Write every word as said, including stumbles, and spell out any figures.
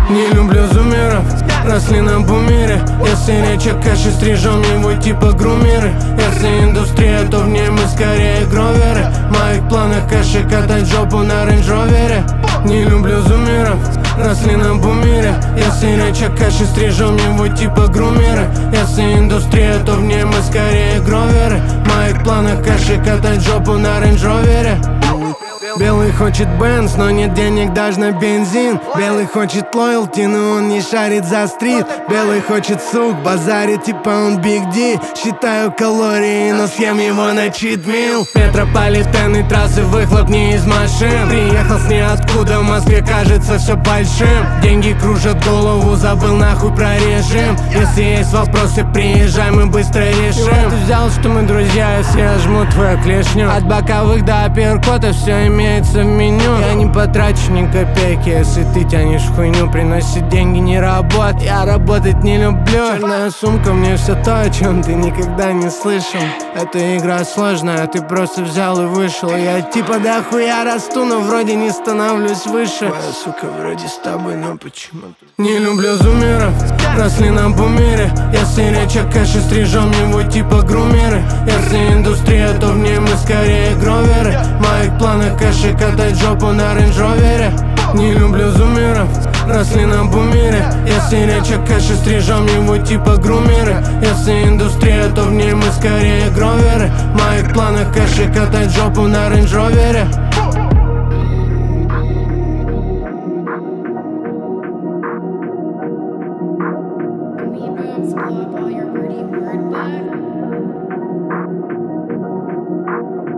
Не люблю зумеров, росли на бумере. Если речь о кэше, стрижем его типа грумеры. Если индустрия, то в ней мы скорее гроверы. В моих планах кэши катать жопу на рейндж-ровере. Не люблю зумеров, росли на бумере. Если речь о кэше, стрижем его типа грумеры. Если индустрия, то в ней мы скорее гроверы. В моих планах кэши катать жопу на рейндж-ровере. Белый хочет Бенз, но нет денег даже на бензин. Белый хочет лоялти, но он не шарит за стрит. Белый хочет сук, базарит, типа он Биг Ди. Считаю калории, но съем его на читмил. Метрополитен и трассы, выхлоп не из машин. Приехал с ниоткуда, в Москве кажется все большим. Деньги кружат голову, забыл нахуй про режим. Если есть вопросы, приезжай, мы быстро решим. Ты взял, что мы друзья, если я жму твою клешню. От боковых до апперкота все имеется в меню. Я не потрачу ни копейки, если ты тянешь хуйню. Приносит деньги, не работ, я работать не люблю. Черная сумка, мне все то, о чем ты никогда не слышал. Эта игра сложная, ты просто взял и вышел. Я типа дохуя расту, но вроде не становлюсь выше. Твоя сука вроде с тобой, но почему-то. Не люблю зумеров, росли на бумере. Если речь о кэше, стрижем его типа грумеры. Если индустрия, то в ней мы скорее гроверы. В моих планах кэши катать жопу на рейндж-ровере. Не люблю зумеров, росли на бумере. Если речь о кэше, стрижем его типа грумеры. Если индустрия, то в ней мы скорее гроверы. В моих планах кэши катать жопу на рейндж-ровере. Club, all your pretty word back.